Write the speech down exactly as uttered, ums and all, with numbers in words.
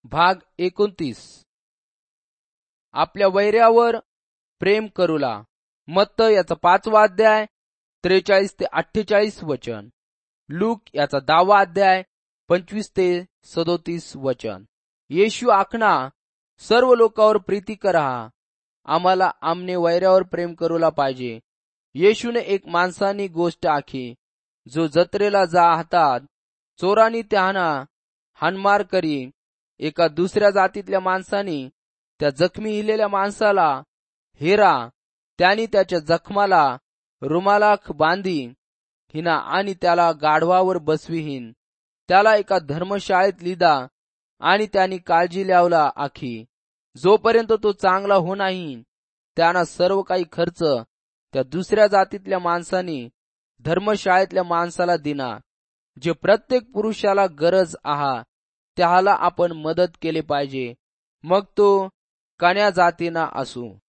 भाग एकोणतीस. आपल्या वैऱ्यावर प्रेम करूला. मत्त याचा पाचवा अध्याय त्रेचाळीस ते अठ्ठेचाळीस वचन. लूक याचा दहावा अध्याय पंचवीस ते सदोतीस वचन. येशू आखणा सर्व लोकांवर प्रीती करा. आम्हाला आमने वैऱ्यावर प्रेम करूला पाहिजे. येशूने एक माणसानी गोष्ट आखी, जो जत्रेला जा हातात चोरानी त्याना हाणमार करी. एका दुसऱ्या जातीतल्या माणसानी त्या जखमी हिलेल्या माणसाला हेरा. त्यांनी त्याच्या जखमाला रुमालाख बांधी हिना आणि त्याला गाढवावर बसविहीन. त्याला एका धर्मशाळेत लिदा आणि त्यांनी काळजी लावला आखी. जोपर्यंत तो चांगला हो नाही, त्यांना सर्व काही खर्च त्या दुसऱ्या जातीतल्या माणसानी धर्मशाळेतल्या माणसाला दिना. जे प्रत्येक पुरुषाला गरज आहा त्याला आपण मदत केले पाहिजे, मग तो कण्या जातीना असू.